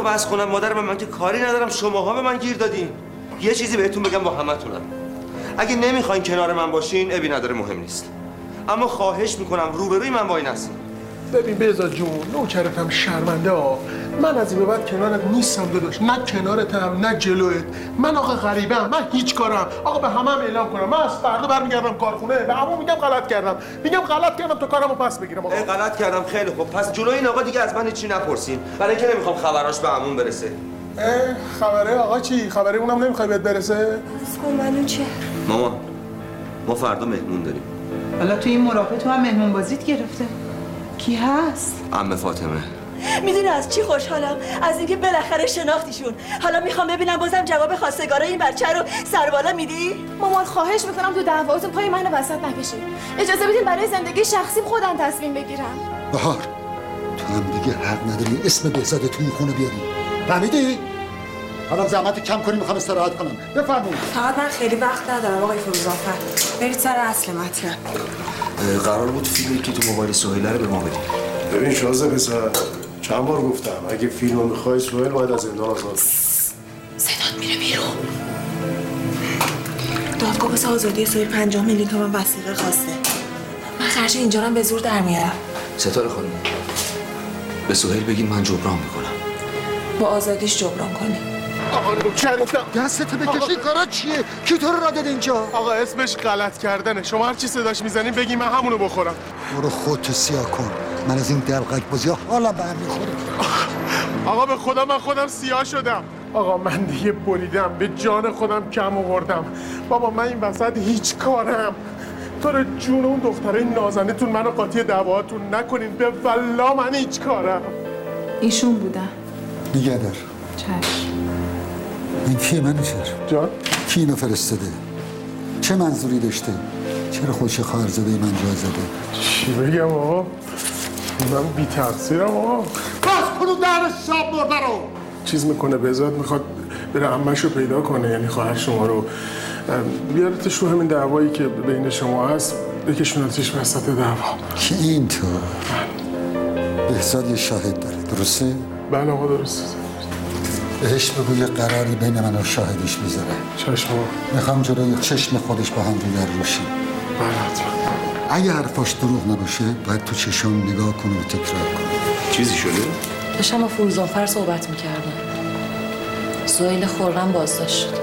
بس کنم مادر من که کاری ندارم، شماها به من گیر دادین. یه چیزی بهتون بگم با همتونم، اگه نمیخواین کنار من باشین ابی نداره، مهم نیست، اما خواهش میکنم روبروی من وای نسین. ببین بهزاد جون، نوکرتم شرمنده ها، من از این به بعد کنارت نیستم داداش، نه کنارتم نه جلوت. من آقا غریبم، من هیچ کارم آقا به همم اعلام کنم. من از فردا برمیگردم کارخونه، به عمو میگم غلط کردم، میگم غلط کردم تا کارمو پس بگیرم. آقا غلط کردم، خیلی خوب، پس جلوی این آقا دیگه از من هیچی نپرسین، برای اینکه نمیخوام خبراش به عموم برسه. خبره آقا چی؟ خبره اونم نمیخوای بهت برسه؟ منو چه؟ مامان ما فردا مهمون داریم. حالا تو این مراقبه تو هم مهمون بازیت گرفته. کی هست؟ عمه فاطمه. میدونی از چی خوشحالم؟ از اینکه بالاخره شناختیشون. حالا میخوام ببینم بازم جواب خواستگارای این بچه رو سر بالا میدی؟ مامان خواهش میکنم تو دعواتون پای منو وسط نکشید. اجازه بدین برای زندگی شخصیم خودم تصمیم بگیرم. بهار تو هم دیگه حق نداری اسم بهزاد تو این خونه بیاری. فهمیدی؟ حالا زحمت کم کنی، میخوام استراحت کنم. بفرمایید. فقط من خیلی وقت ندارم آقای فروزآفر. برید سر اصل مطلب. قرار بود فیلمی که تو موبایل سهیله رو به ما بدی. ببین شازده پسر، چند بار گفتم اگه فیلمو میخوای سهیل باید از زندان آزاد. صدات میره بیرون. دادگاه واسه آزادی سهیل 5 میلیون تومان وثیقه خواسته. من خرج اینجا رو به زور در میارم. ستاره خانم به سهیل بگین من جبران میکنم. با آزادیش جبران کنی. آقا نوکرتم دستتو بکشی کارا چیه؟ کی تو رو را داد اینجا؟ آقا اسمش غلط کردنه، شما هر چی صداش میزنین بگی من همونو بخورم. برو خودتو سیاه کن، من از این دلقک بازی ها حالا به هم میخوره. آقا به خدا من خودم سیاه شدم. آقا من دیگه بریدم، به جان خودم کم آوردم. بابا من این وسط هیچ کارم. تو رو جون اون دختره نازنینتون منو قاطی دعواتون نکنین، به والله من هیچ کارم. ایشون بودن. نگه دار. چشم. این کیه منوچهر؟ جان؟ کی اینو فرستاده؟ چه منظوری داشته؟ چرا خودش خواهرزاده من جا زده؟ چی بگم آقا؟ من بی تقصیرم آقا. باز کنو در شاب مرده رو! چیز میکنه بهزاد میخواد بره عمه‌ش رو پیدا کنه، یعنی خواهر شما رو بیارتش رو همین دعوایی که بین شما هست، بکشونتش وسط دعوا. که اینطور بهزاد یه شاهد داره، درسته؟ بله آقا درسته. بهش بگو یه قراری بین من و شاهدش بذاره. چشم. میخوام جلوی چشم خودش با هم رو روشی. بله حتما. اگه حرفاش دروغ نباشه باید تو چشم نگاه کنه و تکرار کنه. چیزی شده؟ داشتم با فروزآفر صحبت میکردم. سهیل خرم بازداشت شد.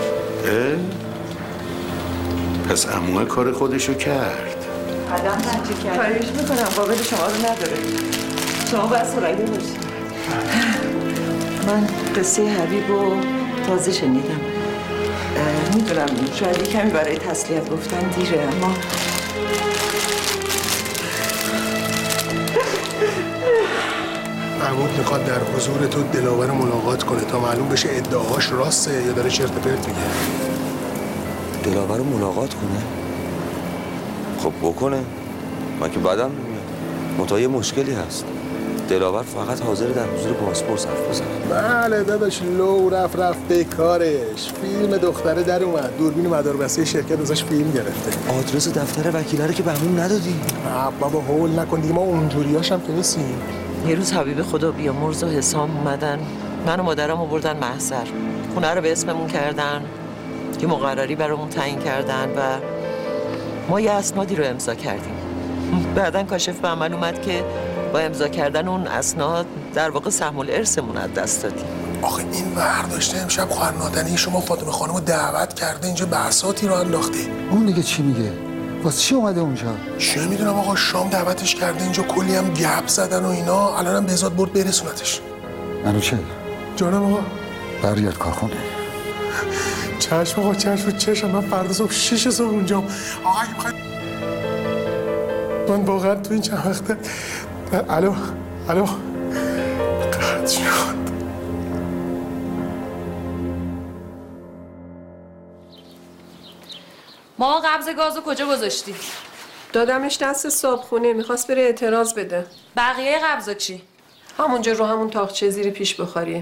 پس عموه کار خودشو کرد. الان من چی کردم؟ کاریش میکنم، قابل شما رو نداره. شما باید سرعیده باشید. من قصه حبیب رو تازه شنیدم. میدونم شاید کمی برای تسلیت گفتن دیره، اما محمود میخواد در حضور تو دلاور ملاقات کنه تا معلوم بشه ادعاهاش راسته یا داره چرت پرت میگه. دلاور رو ملاقات کنه؟ خب بکنه، من که بدم نمیاد. منتها یه مشکلی هست، دلاور فقط حاضر در حضور پاسپورت حرف بزنه. بله داداش، لو رفت به کارش. فیلم دختره در اومد، دوربین مداربسته شرکت ازش فیلم گرفته. آدرس دفتر وکیله رو که بهمون ندادی. بابا هول نکن دیگه، ما اونجوریاش هم که نیستیم. یه روز حبیب خدا بیامرز و حسام اومدن، من و مادرم آوردن محضر، خونه رو به اسممون کردن، یه مقرری برامون تعیین کردن و ما یه اسنادی رو امضا کردیم. بعدن کاشف به عمل اومد که با امضا کردن اون اسناد در واقع سهم الارثمون از دست دادیم. آخه این برداشته امشب خواهر نادنی شما فاطمه خانم رو دعوت کرده اینجا، بحثاتی رو انداخته. اون دیگه چی میگه؟ واسه چی اومده اونجا؟ چه میدونم آقا، شام دعوتش کرده اینجا، کلی هم گپ زدن و اینا. الانم بهزاد برد برسونتش. منوچهر جانم آقا. برگرد کارخونه. چشم آقا، چشم. من فردا صبح 6 صبح اونجام. آقا اگه بخواید من واقعا تو این چند وقته الو قطع شد. ما قبض گازو کجا گذاشتی؟ دادمش دست صابخونه، میخواست بره اعتراض بده. بقیه قبضا چی؟ همونجا رو همون تاقچه زیر پیش بخاریه.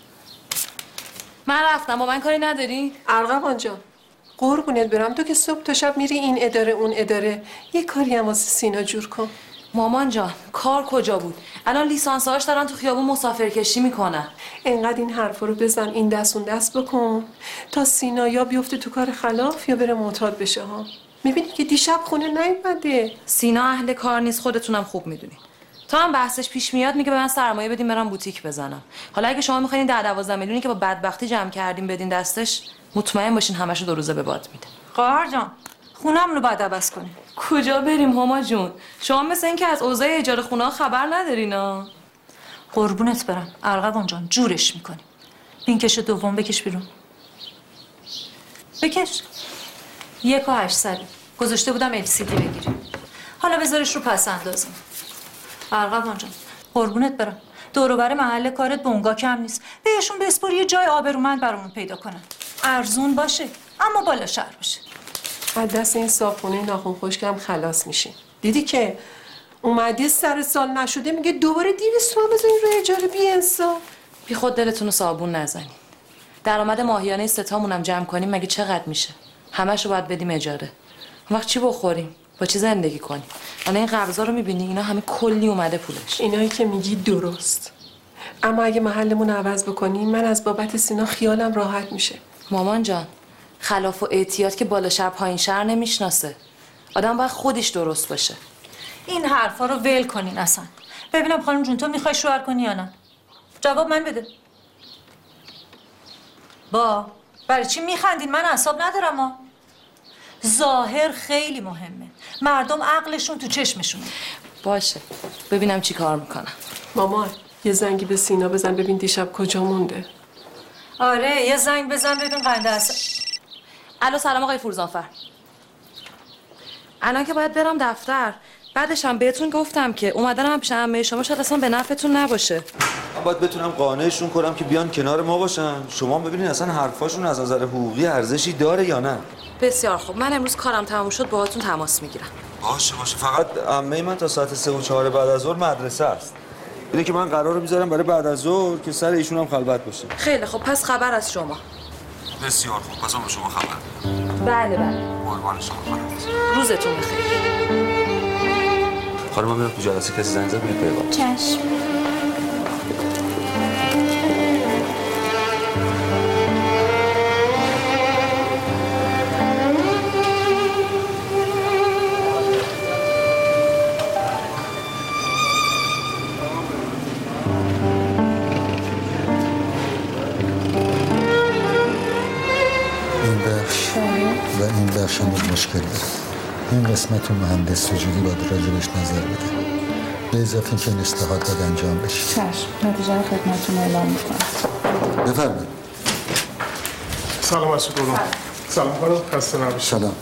من رفتم، با من کاری نداری؟ ارغوان جان قربونت برم، تو که صبح تا شب میری این اداره اون اداره، یه کاری هم واسه سینا جور کن. مامان جان کار کجا بود؟ الان لیسانس‌هاش دارن تو خیابون مسافرکشی میکنن. انقدر این حرفا رو بزن این دست اون دست بکن تا سینا یا بیفته تو کار خلاف یا بره معتاد بشه ها. میبینی که دیشب خونه نیومده. سینا اهل کار نیست، خودتونم خوب میدونی. تا هم بحثش پیش میاد میگه به من سرمایه بدین برام بوتیک بزنم. حالا اگه شما میخواین 10-12 میلیونی که با بدبختی جمع کردیم بدین دستش، مطمئن باشین همشو 2 روزه به باد میده. قهر جان خونم رو باید عوض کنیم. کجا بریم هما جون؟ شما مثل این که از اوضاع اجاره خونه ها خبر ندارین. قربونت برم ارغوان جان جورش میکنیم. این کش دوم بکش بیرون. بکش. 1,800 گذاشته بودم LCD بگیریم. حالا بذارش رو پس اندازم. ارغوان جان قربونت برم دور و بر محل کارت بونگا کم نیست. بهشون بسپار یه جای آبرومند برامون پیدا کنن. ارزون باشه اما بالا شهر باشه. از دست این صابخونه ناخن خشکم خلاص میشین. دیدی که اومدی سر سال نشده میگه دوباره 200 تومن بزنین رو اجاره بی‌انصاف. بی خود دلتون رو صابون نزنین. درآمد ماهیانه ستامونم جمع کنیم مگه چقدر میشه؟ همه‌شو باید بدیم اجاره. اون وقت چی بخوریم؟ با چی زندگی کنیم؟ الان این قبضا رو میبینی اینا همه کلی اومده پولش. اینایی که میگی درست. اما اگه محلمون عوض بکنیم من از بابت سینا خیالم راحت میشه. مامان جان خلاف و اعتیاد که بالا شهر پایین شهر نمیشناسه. آدم باید خودش درست باشه. این حرفا رو ول کنین اصلا. ببینم خانم جون تو میخوای شوهر کنی یا نه؟ جواب من بده. برای چی میخندین؟ من اعصاب ندارم ها. ظاهر خیلی مهمه. مردم عقلشون تو چشمشونه. باشه ببینم چی کار میکنم. مامان یه زنگی به سینا بزن ببین دیشب کجا مونده. آره یه زنگ بزن ببین قنده است. الو سلام آقای فروزانفر. الان که باید برم دفتر. بعدش هم بهتون گفتم که اومدنم پیش عمه شما شاید اصلا به نفعتون نباشه. من باید بتونم قانعشون کنم که بیان کنار ما باشن. شما ببینید اصلا حرفاشون از نظر حقوقی ارزشی داره یا نه. بسیار خوب من امروز کارم تموم شد باهاتون تماس میگیرم. باشه فقط عمه من تا ساعت 3 و 4 بعد از ظهر مدرسه است. اینه که من قراره میذارم برای بعد از ظهر که سر ایشون هم خلوت باشه. خیلی خوب پس خبر از شما. بسیار خوب پس من به شما خبر میدم. بله قربان شما خانم. روزتون بخیر. خانم من میرم تو جلسه کسی زنگ زد میاد پیغام. چشم. و این بخش هم مشکل داره. این قسمت مهندس سجودی باید راجبش نظر بده. به اضافه اینکه این اصلاحات باید انجام بشه. چشم نتیجه رو خدمتتون اعلام میکنم. بفرمایید. سلام مسعود قربان. سلام خانم خسته نباشید. سلام.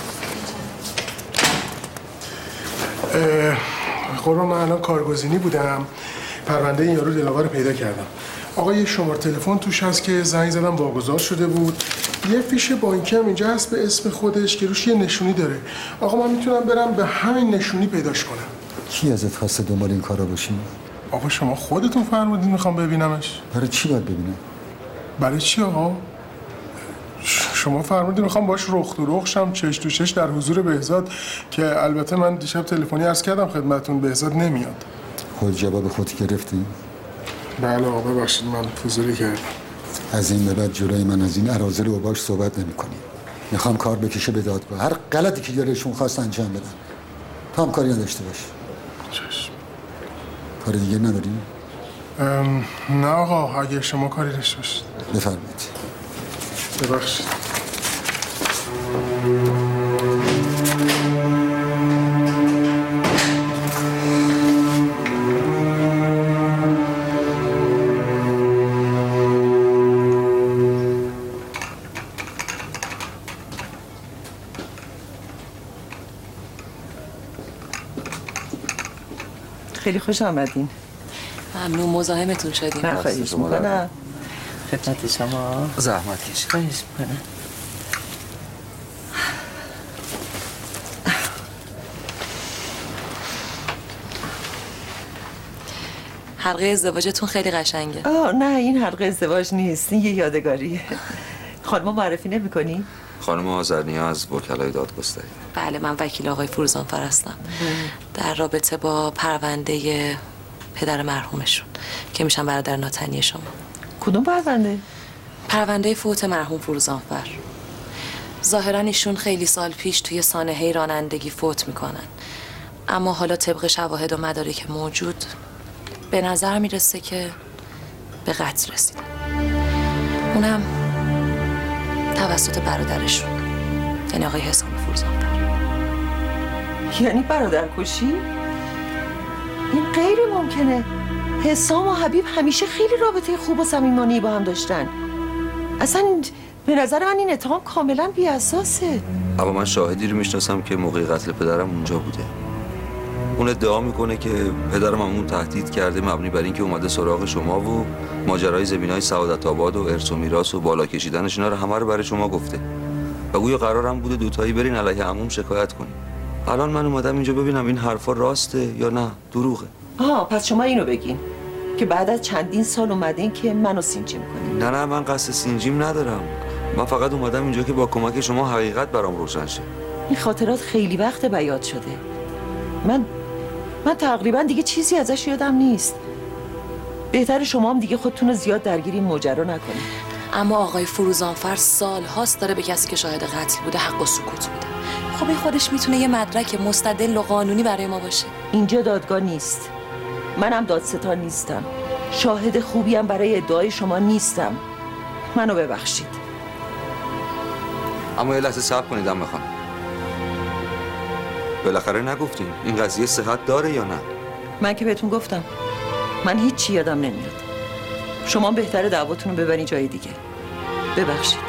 قربان من الان کارگزینی بودم. پرونده این یارو دلاور رو پیدا کردم. آقا یه شماره تلفن توش هست که زنگ زدم واگذار شده بود. یه فیش بانکی هم اینجا هست به اسم خودش که روش یه نشونی داره. آقا من میتونم برم به همین نشونی پیداش کنم. کی ازت خواسته دنبال این کارا باشی؟ آقا شما خودتون فرمودین میخوام ببینمش. برای چی باید ببینم؟ برای چی آقا؟ شما فرمودین میخوام باش رخ تو رخ شم چش تو چش در حضور بهزاد که البته من دیشب تلفنی عرض کردم خدمتتون بهزاد نمیاد. خود جواب خودت گرفتی؟ بله آقا ببخشید من فضولی کردم. از این به بعد جلوی من از این اراذل و باش صحبت نمی‌کنی. میخوام کار بکشه به دادگاه. هر غلطی که دلشون خواست انجام بدن. تو هم کاری نداشته باش. چشم. کار دیگه نداری؟ نه آقا اگه شما کاری داشته باشید. بفرمایید. ببخشید. خیلی خوش آمدین. ممنون مزاحمتون شدیم. نه خواهیش میکنم. خدمت شما. زحمت کشید. خواهیش میکنم. حلقه ازدواجتون خیلی قشنگه. نه این حلقه ازدواج نیست، این یه یادگاریه. خانم معرفی نمی‌کنی؟ خانم آذرنیا از وکلای دادگستری. بله، من وکیل آقای فروزانفر هستم در رابطه با پرونده پدر مرحومشون که میشن برادر ناتنی شما. کدوم پرونده؟ پرونده فوت مرحوم فروزانفر. ظاهرا ایشون خیلی سال پیش توی سانحه رانندگی فوت میکنن، اما حالا طبق شواهد و مدارک موجود به نظر میرسه که به قتل رسیدن، اونم توسط برادرشون، یعنی آقای حسام فروزانفر. یعنی برادر کشی؟ این غیر ممکنه. حسام و حبیب همیشه خیلی رابطه خوب و صمیمانه‌ای با هم داشتن. اصلا به نظر من این اتهام کاملا بی اساسه. اما من شاهدی رو میشناسم که موقع قتل پدرم اونجا بوده. اون ادعا میکنه که پدرم همون تهدید کرده مبنی بر اینکه اومده سراغ شما و ماجرای زمینای سعادت آباد و ارث و میراث و بالا کشیدنش اینا رو همه رو برای شما گفته. و گویا قرارم بوده دوتایی برین علیه عموم شکایت کنین. الان من اومدم اینجا ببینم این حرفا راسته یا نه دروغه. پس شما اینو بگین که بعد از چندین سال اومدین که منو سینجی میکنین. نه من قصد سینجیم ندارم. من فقط اومدم اینجا که با کمک شما حقیقت برام روشن شه. این خاطرات خیلی وقت بیاد شده. من تقریبا دیگه چیزی ازش یادم نیست. بهتره شما هم دیگه خودتون رو زیاد درگیر این ماجرا نکنید. اما آقای فروزانفر سال هاست داره به کسی که شاهد قتل بوده حق و سکوت میده. خب این خودش میتونه یه مدرک مستدل و قانونی برای ما باشه. اینجا دادگاه نیست. منم دادستان نیستم. شاهد خوبی هم برای ادعای شما نیستم. منو ببخشید. اما یه لحظه صبر کنید عمه خانم. بالاخره نگفتین این قضیه صحت داره یا نه؟ من که بهتون گفتم من هیچی یادم نمیاد. شما بهتره دعواتون رو ببرین جای دیگه. ببخشید.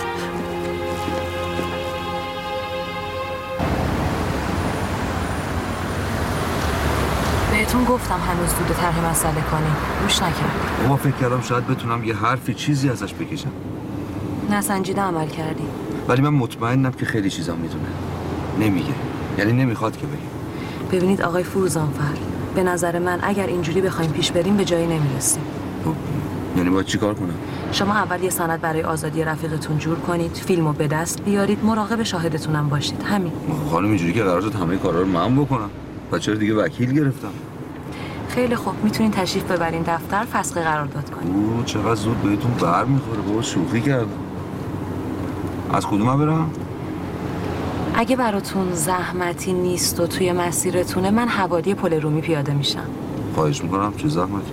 بهتون گفتم هنوز زود طرح مسئله کنیم، گوش نکردم. ما فکر کردم شاید بتونم یه حرفی چیزی ازش بکشم. نسنجیده عمل کردی. ولی من مطمئنم که خیلی چیزا میدونه. نمیگه. یعنی نمیخواد که بگه. ببینید آقای فروزانفر، به نظر من اگر اینجوری بخوایم پیش بریم به جایی نمیرسیم. یعنی باید چیکار کنم؟ شما اول یه سند برای آزادی رفیقتون جور کنید، فیلمو به دست بیارید، مراقب شاهدتونم باشید. همین. خانم اینجوری که قرار شد همه کارا رو من بکنم. چرا دیگه وکیل گرفتم؟ خیلی خوب، میتونین تشریف ببرین دفتر، فسخ قرارداد کنید. چقدر زود بهتون برمیخوره. بابا شوخی کردم. از کدوم برم؟ اگه براتون زحمتی نیست و توی مسیرتونه، من حوالی پل رومی پیاده میشم. خواهش میکنم. چه زحمتی؟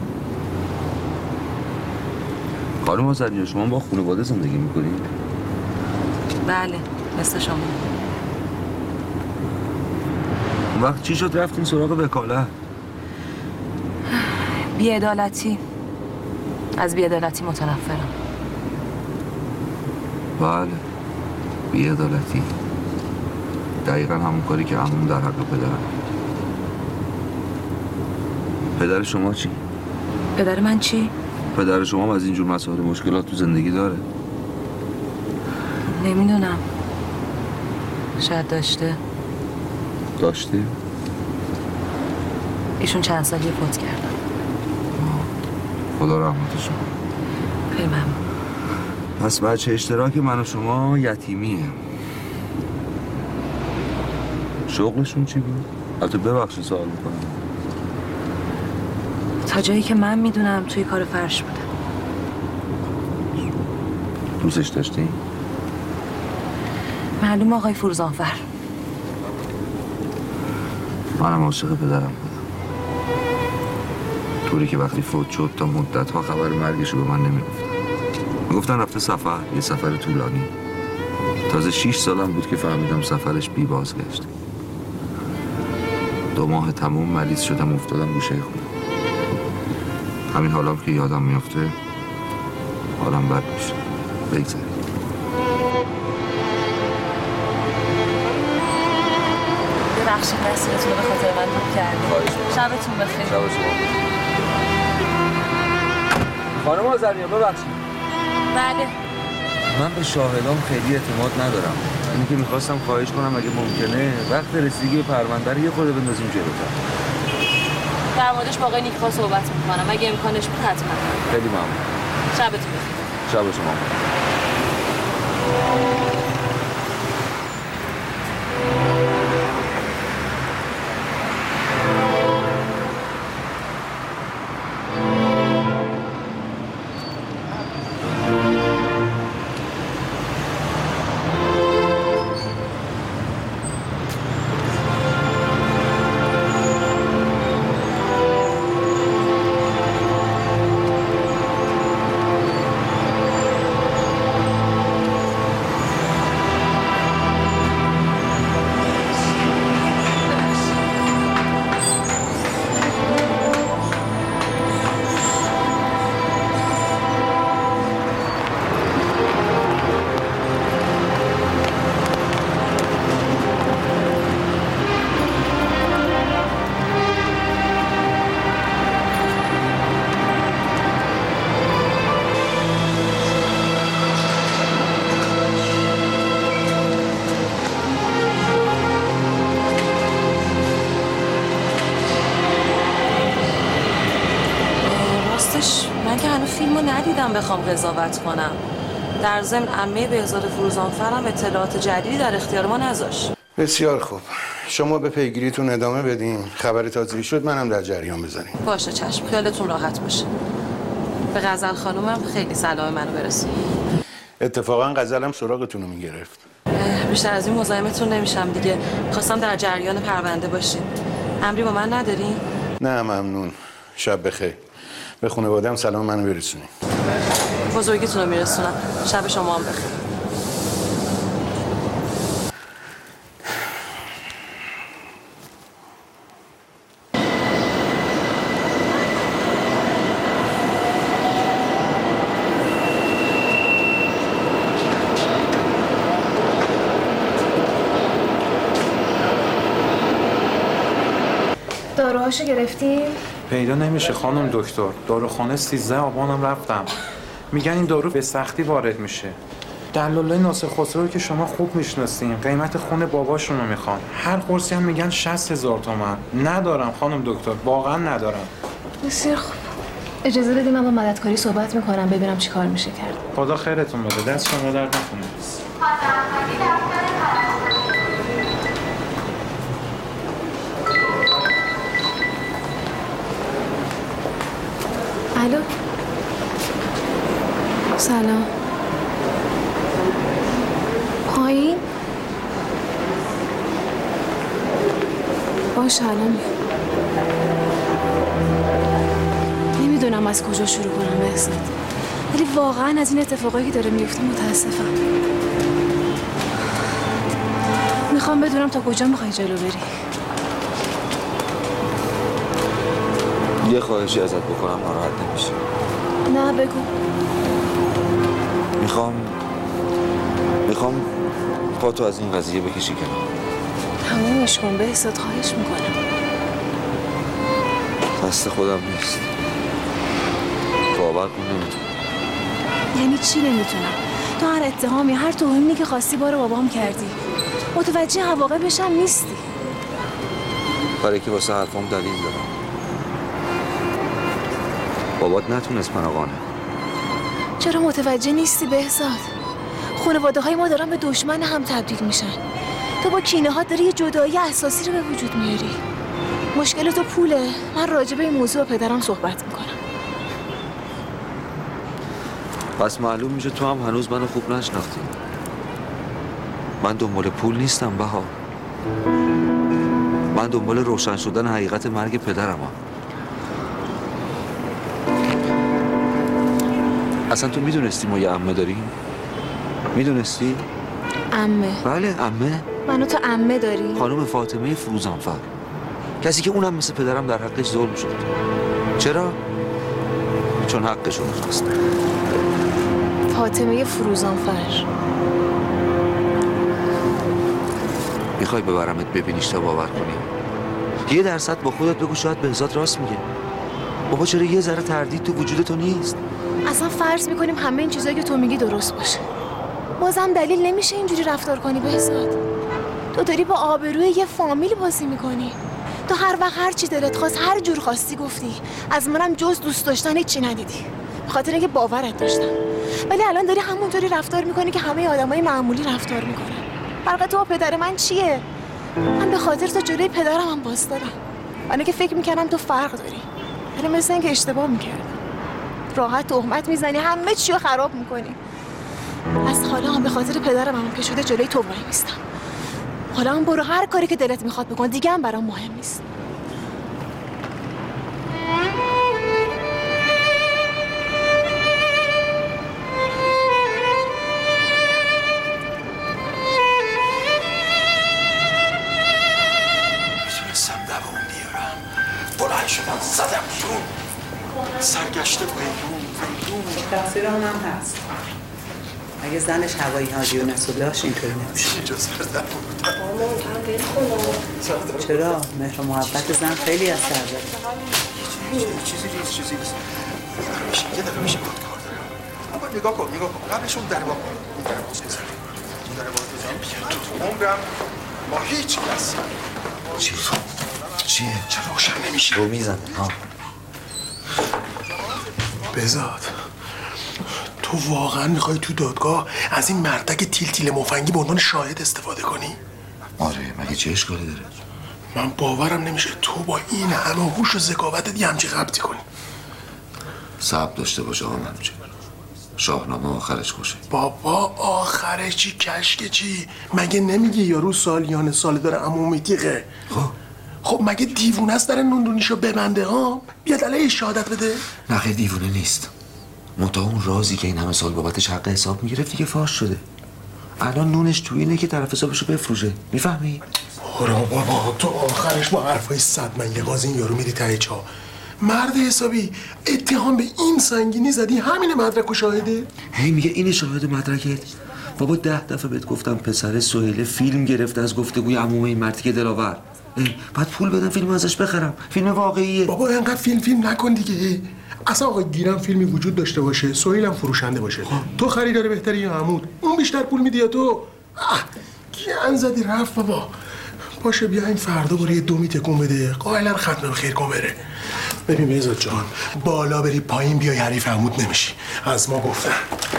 خانم آذرنیا، شما با خانواده زندگی میکنید؟ بله، مثل شما. اون وقت چی شد رفتین سراغ وکالت؟ بی‌عدالتی. از بی‌عدالتی متنفرم. بله، بی‌عدالتی. دقیقا همون کاری که عموم در حق پدرم. پدر شما چی؟ پدر من چی؟ پدر شما هم از اینجور مسائل مشکلات تو زندگی داره؟ نمیدونم. شاید داشته. داشته؟ ایشون چند سالی فوت کردن. خدا رحمتشون. خیلی ممنون. پس بچه اشتراک من و شما یتیمیه. شغلشون چی بود؟ البته ببخشید سوال میکنم. تا جایی که من میدونم توی کار فرش بوده. دوستش داشتی؟ معلوم آقای فروزانفر. منم عاشق پدرم بودم. طوری که وقتی فوت شد تا مدت‌ها خبر مرگش رو به من نمیگفتن. میگفتن رفته سفر، یه سفر طولانی. تازه 6 سالم بود که فهمیدم سفرش بی بازگشت. 2 ماه تموم مریض شدم، افتادم گوشه خونه. همین حالام که یادم میفته حالم بد میشه. بگذاریم. ببخشید مسیرتون رو به خاطر من دور کردیم. شبتون بخیر. شبتون بخیر. خانم آذرنیا ببخشید. بله. من به شاهدام خیلی اعتماد ندارم. اینی که میخواستم خواهش کنم اگه ممکنه وقت رسیدگی به پرونده رو یه خورده بندازیم جلوتر. در موردش با آقای نیک‌خواه صحبت میکنم. اگه امکانش بود حتما. خیلی ممنون. شبتون بخیر. شب شما. ندیدم بخوام قضاوت کنم. در ضمن عمه بهزاد فروزانفرم اطلاعات جدیدی در اختیار ما نذاشت. بسیار خوب. شما به پیگیریتون ادامه بدین. خبر تازه‌ای شد منم در جریان بزنیم. باشه چشم. خیالتون راحت باشه. به غزل خانومم خیلی سلام منو برسون. اتفاقا غزلم سراغتون رو میگرفت. بیشتر از این مزاحمتون نمیشم دیگه. خواستم در جریان پرونده باشین. امری با من ندارین؟ نه ممنون. شب بخیر. به خانواده‌ام سلام منو برسونید. بزرگیتون رو میرسونم. شب شما هم بخیر. داروهاشو گرفتیم؟ پیدا نمیشه خانم دکتر. داروخانه 13 آبانم رفتم. میگن این دارو به سختی وارد میشه. دلالای ناصر خسرو که شما خوب میشناسین قیمت خون باباشونو میخوان. هر قرصی هم میگن 60,000 تومان. ندارم خانم دکتر، واقعا ندارم. بسیار خوب. اجازه بدید من با مددکاری صحبت میکنم ببینم چی کار میشه کرد. خدا خیرتون بده. دست شما درد نکنه. الو. سلام. پایین؟ باشه الان میام. نمیدونم از کجا شروع کنم بهزاد، ولی واقعا از این اتفاقایی که داره میفته متاسفم. میخوام بدونم تا کجا میخوای جلو بری. یه خواهشی ازت بکنم ناراحت نمیشه؟ نه بگو. میخوام پاتو از این قضیه بکشی کنار. تمومش کن بهزاد، خواهش میکنم. دست خودم نیست. باور کن نمیتونم. یعنی چی نمیتونم؟ تو هر اتهامی هر توهمی که خواستی بار بابام کردی. متوجه عواقبش هم نیستی. برای که واسه حرفام دلیل دارم. بابات نتونست منو قانع. چرا متوجه نیستی بهزاد؟ خانواده های ما دارن به دشمن هم تبدیل میشن. تو با کینه ها داری یه جدایی اساسی رو به وجود میاری. مشکل تو پوله. من راجع به این موضوع با پدرم صحبت میکنم. پس معلوم میشه تو هم هنوز منو خوب نشناختی. من دنبال پول نیستم بها. من دنبال روشن شدن حقیقت مرگ پدرم هم. اصلا تو میدونستی ما یه عمه داریم؟ میدونستی؟ عمه؟ بله عمه. منو تو عمه داری؟ خانم فاطمه فروزانفر. کسی که اونم مثل پدرم در حقش ظلم شد. چرا؟ چون حقش رو می‌خواست. فاطمه فروزانفر. میخوای ببرمت ببینیش تا باور کنی؟ 1% با خودت بگو شاید بهزاد راست میگه. بابا چرا یه ذره تردید تو وجود تو نیست؟ اصلا فرض میکنیم همه این چیزایی که تو میگی درست باشه. بازم دلیل نمیشه اینجوری رفتار کنی بهزاد. تو داری با آبروی یه فامیل بازی میکنی. تو هر وقت هر چی دلت خواست هر جور خواستی گفتی. از منم جز دوست داشتن هیچی ندیدی. به خاطر اینکه باورت داشتم. ولی الان داری همونطوری رفتار میکنی که همه آدمای معمولی رفتار میکنن. فرق تو با پدر من چیه؟ من به خاطر تو جلوی پدرم هم باستادم. من که فکر میکردم تو فرق داری، ولی مثل اینکه اشتباه میکردم. راحت تهمت میزنی، همه چی رو خراب میکنی. از حالا هم به خاطر پدرم هم که شده جلوی تو وای میستم. حالا هم برو هر کاری که دلت میخواد بکن، دیگه هم برام مهم نیست. میتونستم دوام بیارم. بلند شدم زدم بیرون. سرگشته ویلون. تقصیر اونم هست. اگه زنش هوایی حاجی و نسوداش اینطوری نمیشه. اجازه بدم. چرا؟ مهر و محبت زن خیلی اثر داره. چیزی نیست. یه دقیقه میشه باید کار دارم. اما نگاه کن. قبلش اون در باز بزن. اون در باز بزن. تو عمرم با هیچ کس. چیه؟ چرا روشن نمیشه؟ رو میزنه. بزاد. تو واقعا میخوای تو دادگاه از این مردک تیل مفنگی به عنوان شاهد استفاده کنی؟ آره، مگه چه اشکالی داره؟ من باورم نمیشه تو با این همه هوش و ذکاوتت یه همچین قبطی کنی. صبر داشته باشه آقا منوچهر. شاهنامه آخرش خوشه. بابا آخرش چی کشک چی؟ مگه نمیگی یارو سالیان سال داره عمومی تیغه؟ خب مگه دیوونه است داره نوندونیشو ببنده ها؟ بیاد علیه شهادت بده؟ نه خیلی دیوونه نیست. منتها اون رازی که این همه سال بابتش حق حساب میگرفت دیگه فاش شده. الان نونش تو اینه که طرف حسابشو بفروشه. میفهمی؟ برو بابا تو آخرش با حرفای 100 من یه غاز این یارو میری ته چا. مرد حسابی اتهام به این سنگینی زدی همین مدرک و شاهده؟ هی میگه این شاهد مدرکت. بابا 10 دفعه بهت گفتم پسر سهیله فیلم گرفته از گفتگوی عموم این مردی که دلاور. بعد پول بدم فیلم ازش بخرم. فیلم واقعیه. بابا اینقدر فیلم نکن دیگه. اصلا آقا گیرم فیلمی وجود داشته باشه، سهیل هم فروشنده باشه. تو خریدار بهتری یا عمود؟ اون بیشتر پول میدی یا تو؟ گیان زدی رفت بابا. باشه بیا این فردا برو یه دومی تکون بده. قائلا ختم خیر کن بره. ببین بهزاد جان، بالا بری پایین بیای حریف عمود نمیشی. از ما گفتن.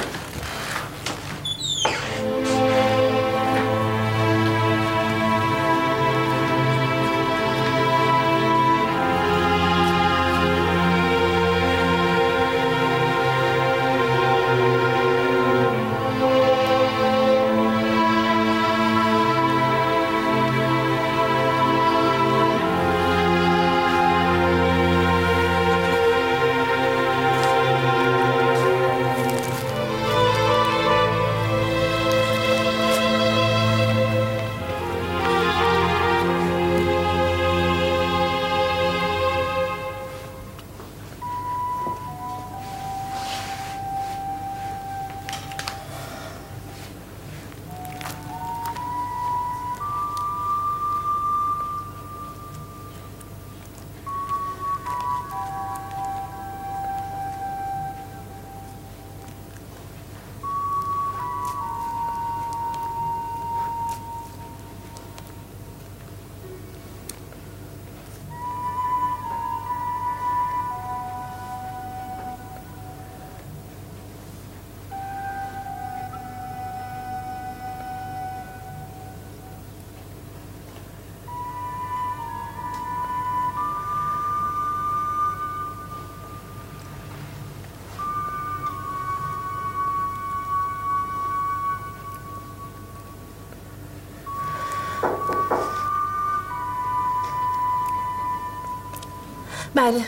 بله.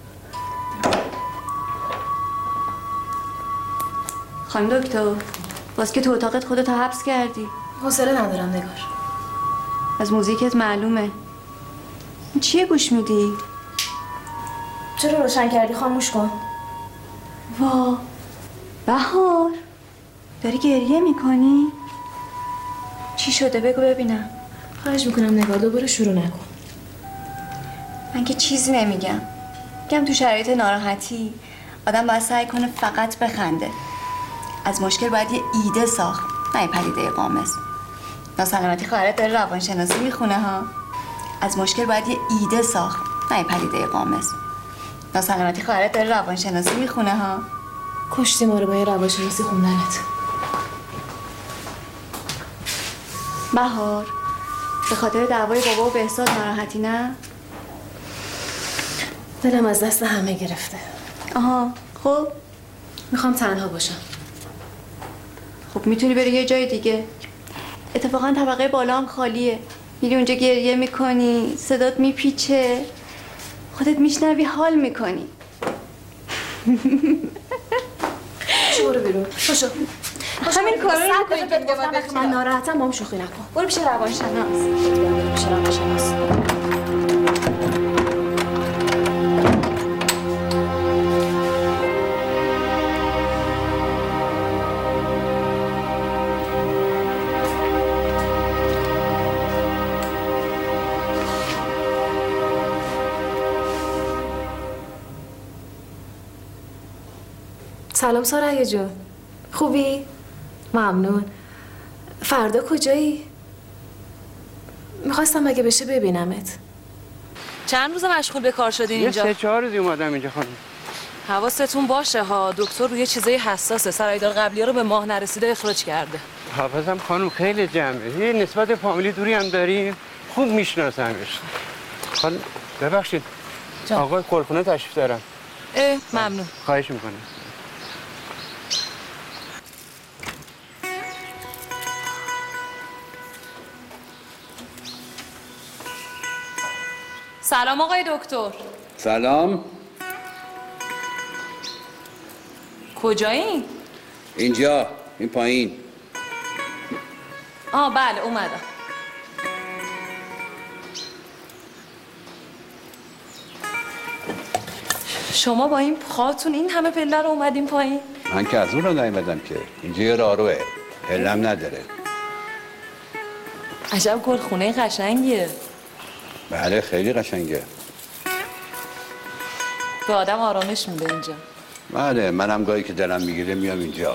خانم دکتر، باز که تو اتاقت خودتو حبس کردی. حوصله ندارم نگار. از موزیکت معلومه. چیه گوش میدی؟ چرا روشن کردی؟ خاموش کن. وا بهار، داری گریه میکنی؟ چی شده بگو ببینم. خواهش میکنم نگار دوباره شروع نکن. من که چیزی نمیگم. میگم تو شرایط ناراحتی آدم باید سعی کنه فقط بخنده. از مشکل باید یه ایده ساخت، نه یه پدیده قامز. ناسلامتی خواهرت داره روانشناسی میخونه ها. از مشکل باید یه ایده ساخت، نه یه پدیده قامز. ناسلامتی خواهرت داره روانشناسی میخونه ها. کشتی ما رو با یه روانشناسی خوندنت. بهار، به خاطر دعوای بابا و بهزاد ناراحتی نه؟ دلم از دست همه گرفته. آها خب میخوام تنها باشم. خب میتونی بری یه جای دیگه. اتفاقا طبقه بالا هم خالیه. میری اونجا گریه میکنی، صدات میپیچه، خودت میشنوی حال میکنی. شو برو بیرون. پاشو. همین کارا رو میکنی که میگم وقتی من ناراحتم با هم شوخی نکن. برو پیش روانشناس. برو پیش روانشناس. سلام سارا جون. خوبی؟ ممنون. فردا کجایی؟ میخواستم اگه بشه ببینمت. چند روز مشغول به کار شدین اینجا؟ یه 3-4 روزی اومدم اینجا خانم. حواستون باشه ها، دکتر روی چیزای حساسه. سرایدار قبلی‌ها رو به ماه نرسیده اخراج کرده. حافظم خانم خیلی جمعه. یه نسبت فامیلی دوری هم داریم. خوب میشناسمش. خانم ببخشید. آقای قرخونه تشریف دارم. ممنون. خواهش میکنم. سلام آقای دکتر. سلام. کجایین؟ اینجا، این پایین. بله اومدم. شما با این پاتون این همه پله رو اومدین پایین؟ من که از اون رو نیومدم که. اینجا یه راهروه. پلم نداره. عجب گلخونه قشنگیه. بله خیلی قشنگه. به آدم آرامش میده اینجا. بله منم گاهی که دلم میگیره میام اینجا.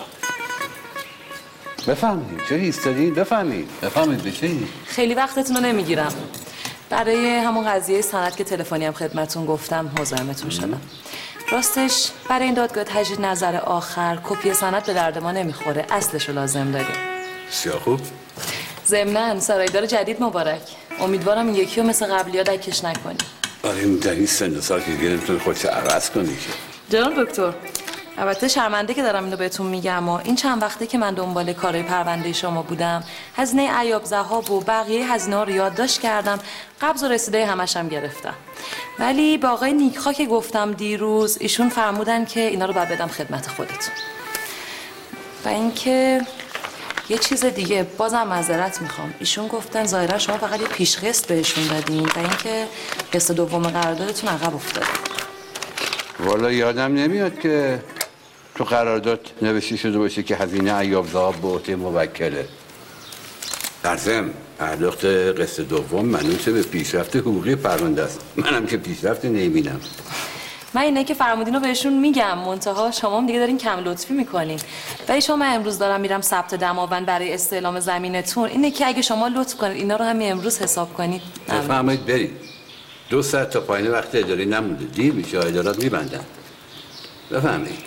بفهمید چرا ایستادین؟ بفهمید بشین. خیلی وقتتون رو نمیگیرم. برای همون قضیه سند که تلفنی هم خدمتون گفتم مزاحمتون شدم. راستش برای این دادگاه تجدید نظر آخر کپی سند به درد ما نمیخوره. اصلش رو لازم داریم. بسیار خوب. ضمناً سرایدار جدید مبارک. امیدوارم این یکی رو مثل قبلی‌ها دکش نکنی. آره در این سن و سال که دیگه نمیتونی خودت عوض کنی که. جناب دکتر، البته شرمنده که دارم اینو بهتون میگم و این چند وقته که من دنبال کارهای پرونده شما بودم هزینه عیاب ذهاب و بقیه هزینه‌ها رو یادداشت کردم، قبض و رسیده همش هم گرفتم. ولی با آقای نیکخا که گفتم دیروز ایشون فرمودن که اینا رو باید بدم خدمت خودتون. و اینکه یه چیز دیگه بازم معذرت میخوام. ایشون گفتن ظاهرا شما فقط یه پیش قسط بهشون دادین و اینکه قسط دوم قراردادتون عقب افتاده. والا یادم نمیاد که تو قرارداد نوشته شده باشه که هزینه عیاب ذهاب به عهده موکله. در ضمن پرداخت قسط دوم منوط به پیشرفت حقوقی پرونده است. منم که پیشرفت نمیبینم. من اینه که فرمودین رو بهشون میگم، منتها شما هم دیگه دارین کم لطفی میکنین. ولی شما من امروز دارم میرم ثبت دماوند برای استعلام زمینتون. اینه که اگه شما لطف کنید اینا رو همین امروز حساب کنید. بفرمایید برید. 2 ساعت تا پایین وقت اداری نمونده. دیر میشه ادارات میبندن. بفرمایید.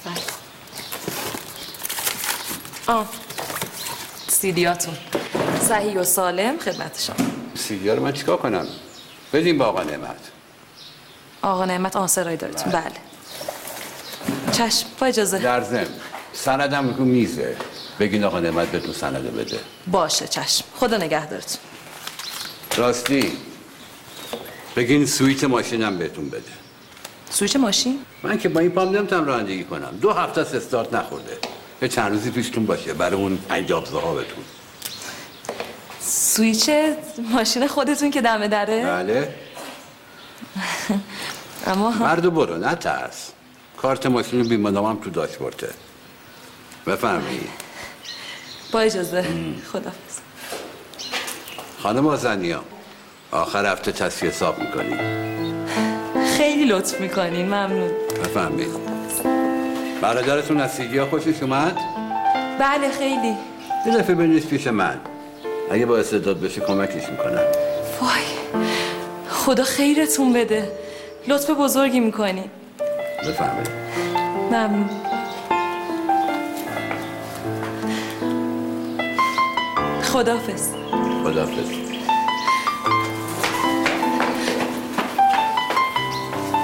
سیدیاتون صحیح و سالم خدمت شما. سیدیا رو من چیکار کنم؟ بدیم با آقا نعمت. آقا نعمت سرایدارتون. بله چشم با اجازه. در ضمن سندم رو میزه. بگین آقا نعمت بهتون سند بده. باشه چشم. خدا نگهدارتون. راستی بگین سویچ ماشینم بهتون بده. سویچ ماشین؟ من که با این پام نمیتونم رانندگی کنم. 2 هفته است استارت نخورده. یه چند روزی پیشتون باشه برای اون عیاب ذهابتون. سویچ ماشین خودتون که دمه دره؟ بله. اما مردو برو نترس. کارت ماشین بیمه‌نامه‌ام تو داشبورده. بفرمایید. با اجازه. خداحافظ. خانم آذنیا آخر هفته تصفیه حساب میکنی. خیلی لطف میکنین. ممنون. بفرمایید. برادرتون از سیدیا خوشش اومد؟ بله خیلی. یه دفعه بنویس پیش من. اگه با استعداد بشه کمکش میکنم. وای خدا خیرتون بده. لطف بزرگی میکنی. بفرمایید. ممنون. خداحافظ. خداحافظ.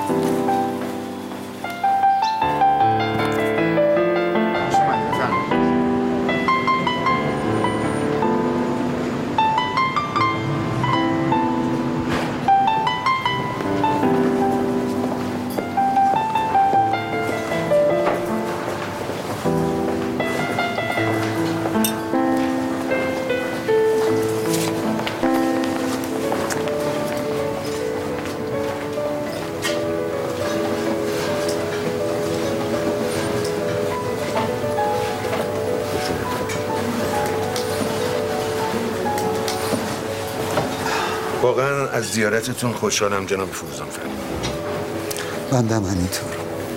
واقعا از زیارتتون خوشحالم جناب فروزانفر. بندم همینطور.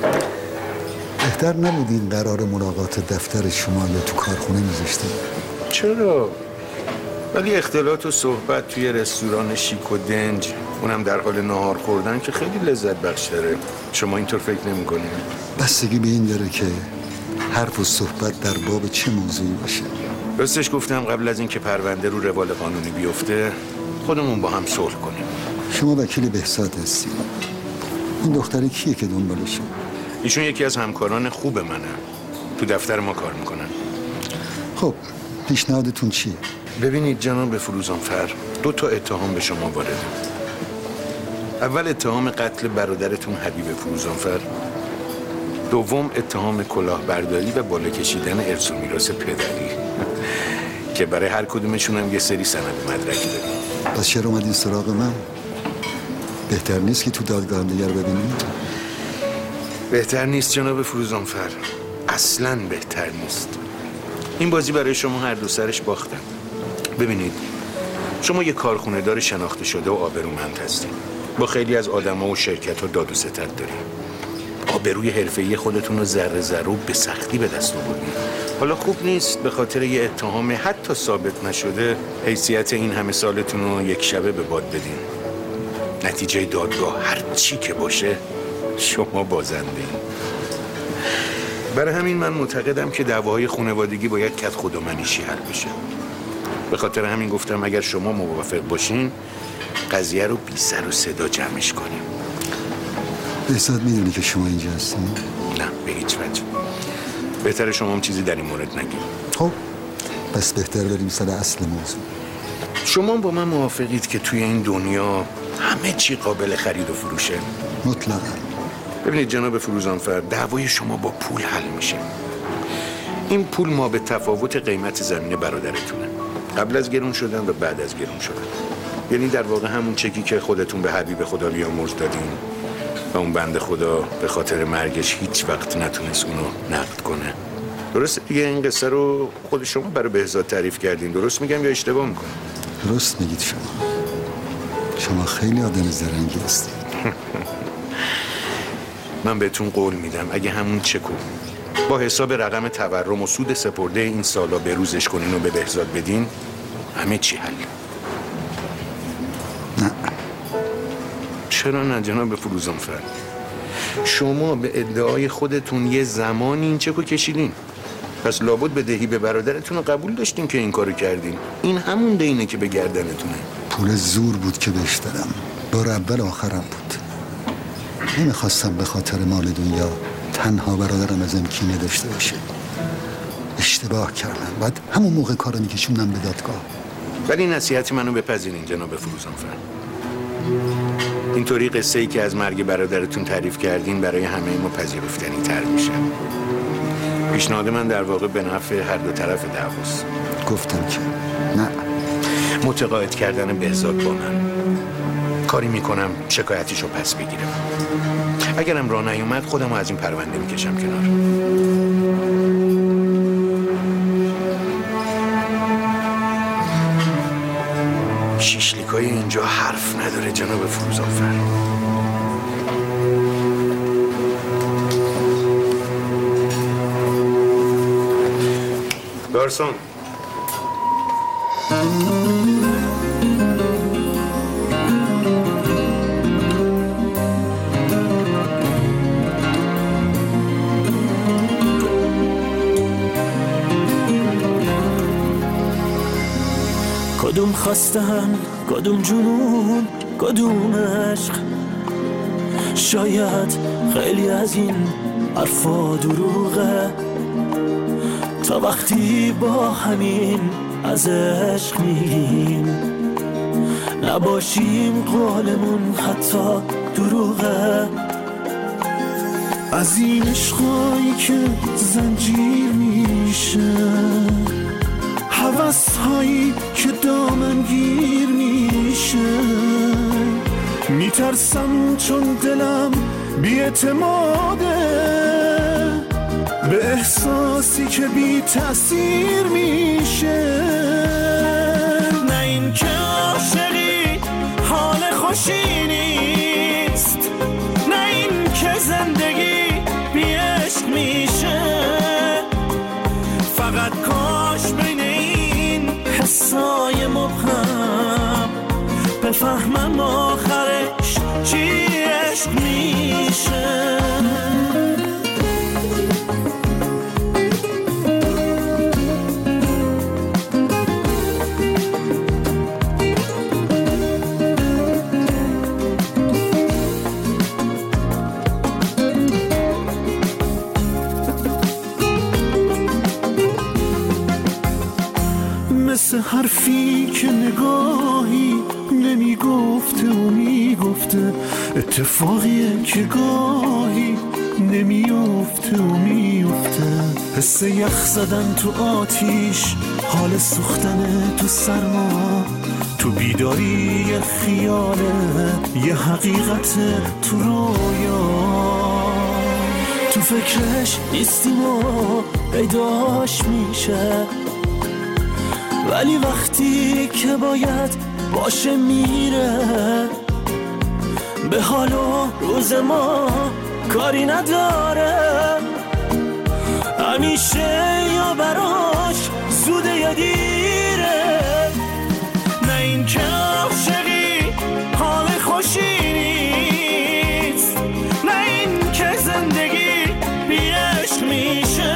بهتر نبود این قرار ملاقات دفتر شما یا تو کارخونه میذاشتیم؟ چرا؟ ولی اختلاط و صحبت توی رستوران شیک و دنج، اونم در حال ناهار خوردن که خیلی لذت بخش داره. شما اینطور فکر نمی‌کنید؟ بستگی به این داره که حرف و صحبت در باب چه موضوعی باشه. راستش گفتم قبل از اینکه پرونده رو روال قانونی بیفته خودمون با هم صلح کنیم. شما وکیل بهزاد هستی. این دختره کیه که دنبالشه؟ ایشون یکی از همکاران خوب منه. تو دفتر ما کار میکنن. خب پیشنهادتون چیه؟ ببینید جناب فروزانفر، 2 تا اتهام به شما وارده. اول اتهام قتل برادرتون حبیب فروزانفر. دوم اتهام کلاهبرداری و بالا کشیدن ارث و میراث پدری که برای هر کدومشون هم یه سری سند مدرک داریم. پس چرا اومدین سراغ من؟ بهتر نیست که تو دادگاه دیگر ببینیم؟ بهتر نیست جناب فروزانفر، اصلاً بهتر نیست. این بازی برای شما هر دو سرش باختن. ببینید شما یه کارخونه دار شناخته شده و آبرومند هستید. با خیلی از آدم‌ها و شرکت‌ها داد و ستد دارید. آبروی حرفه‌ای خودتون رو ذره ذره به سختی به دست آوردید. حالا خوب نیست به خاطر یه اتهام حتی ثابت نشده حیثیت این همه سالتون رو یک شبه به باد بدین. نتیجه دادگاه هر چی که باشه شما بازنده این. برای همین من معتقدم که دعواهای خانوادگی باید کد خود و منیشی حل بشه. به خاطر همین گفتم اگر شما موافق باشین قضیه رو بی سر و صدا جمعش کنیم. بهزاد میدونی که شما اینجا هستین؟ نه به هیچ وجه. بهتره شما هم چیزی در این مورد نگید. خب پس بهتر بریم سر اصل موضوع. شما با من موافقید که توی این دنیا همه چی قابل خرید و فروشه؟ مطلقاً. ببینید جناب فروزانفر، دعوای شما با پول حل میشه. این پول ما به تفاوت قیمت زمین برادرتونه، قبل از گرون شدن و بعد از گرون شدن. یعنی در واقع همون چکی که خودتون به حبیب خدا بیامرز دادین و اون بنده خدا به خاطر مرگش هیچ وقت نتونست اونو نقد کنه. درست دیگه این قصه رو خود شما برای بهزاد تعریف کردین، درست میگم یا اشتباه میکنم؟ درست میگید شما خیلی آدم زرنگی هستید. من بهتون قول میدم اگه همون چکو با حساب رقم تورم و سود سپرده این سالا به روزش کنین و به بهزاد بدین همه چی حل. نه. چرا نه جناب فروزانفر؟ شما به ادعای خودتون یه زمانی این چکو کشیدین، پس لابد بدهی به برادرتون رو قبول داشتین که این کارو کردین. این همون دینه که به گردنتونه. پول زور بود که بهش دادم، بار اول آخرم بود. نمیخواستم به خاطر مال دنیا تنها برادرم ازم کینه داشته باشه. اشتباه کردم، بعد همون موقع کارو میکشوندم به دادگاه. ولی نصیحت منو بپذیرین جناب فروزانفر. اینطوری قصه‌ای که از مرگ برادرتون تعریف کردین برای همه ما پذیرفتنی تر میشه. پیشنهاد من در واقع به نفع هر دو طرف دعواست. گفتم که نه. متقاعد کردن بهزاد با من. کاری میکنم شکایتیشو پس بگیرم. اگرم راه نیومد خودمو از این پرونده میکشم کنار. شیشلیکای اینجا حرف نداره جناب فروزانفر. گارسون کدوم خواستن، کدوم جنون، کدوم عشق، شاید خیلی از این حرفا دروغه، تا وقتی با همین از عشق میگیم نباشیم قولمون حتی دروغه. از این عشقایی که زنجیر میشه، هوس‌هایی که دامنگیر میشه، میترسم چون دلم بی‌اعتماده به احساسی که بی تأثیر میشه. نه این که عاشقی حال خوشی نیست، نه این که زندگی بی عشق میشه، فقط کاش بین این حسای مبهم بفهمم آخرش چی عشق میشه. مثل حرفی که نگاهی نمیگفته و میگفته، اتفاقیه که گاهی نمیفته و میفته. حس یخ زدن تو آتیش، حال سوختن تو سرما، تو بیداری یه خیاله، یه حقیقت تو رویا. تو فکرش نیستیم و پیداش میشه، ولی وقتی که باید باشه میره. به حال و روز ما کاری نداره، همیشه یا براش زوده یا دیره. نه این که عاشقی حال خوشی نیست، نه این که زندگی بی عشق میشه،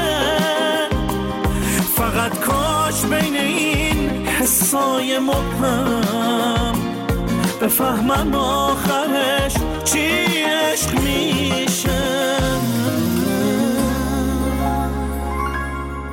فقط کاش بین این حسای مبهم بفهمم آخرش چی عشق میشه.